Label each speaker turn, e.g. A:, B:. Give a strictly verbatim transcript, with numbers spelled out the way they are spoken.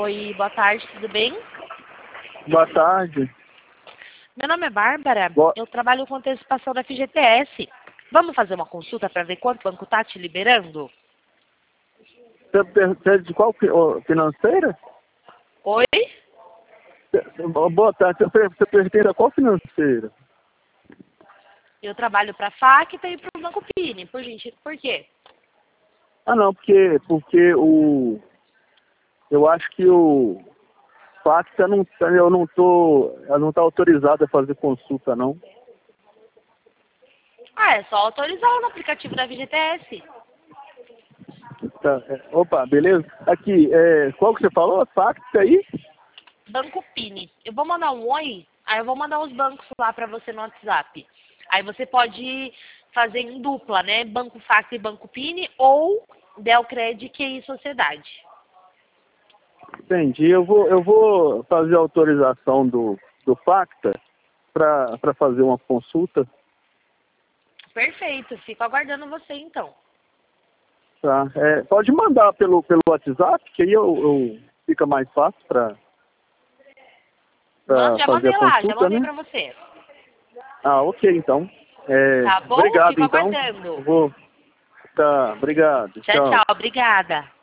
A: Oi, boa tarde, tudo bem?
B: Boa tarde.
A: Meu nome é Bárbara,
B: Boa...
A: eu trabalho com antecipação da F G T S. Vamos fazer uma consulta para ver quanto o banco está te liberando?
B: Você pertence de qual fi- ô, financeira?
A: Oi?
B: Boa tarde. Você per- você pertence a qual financeira?
A: Eu trabalho para a Facta e para o Banco Pini, por gente, por quê?
B: Ah, não, porque, porque o... Eu acho que o Facta não, tá- eu não tô, ela não está autorizada a fazer consulta, não.
A: Ah, é só autorizar no aplicativo da F G T S.
B: Tá, é, opa, beleza? Aqui, é, qual que você falou? Facta aí?
A: Banco Pini. Eu vou mandar um oi, aí eu vou mandar os bancos lá para você no WhatsApp. Aí você pode fazer em dupla, né? Banco Facta e Banco Pini ou Delcred Q I Sociedade.
B: Entendi. Eu vou, eu vou fazer a autorização do, do Facta para fazer uma consulta.
A: Perfeito, fico aguardando você então.
B: Tá. É, pode mandar pelo, pelo WhatsApp, que aí eu, eu fica mais fácil para
A: Manda, já
B: fazer
A: mandei
B: a
A: lá, já
B: consulta,
A: mandei
B: né?
A: pra você.
B: Ah, ok, então. É,
A: Tá bom?
B: obrigado,
A: Fico
B: então.
A: aguardando.
B: Eu vou. Tá, obrigado.
A: Tchau,
B: Tchau.
A: tchau. Obrigada.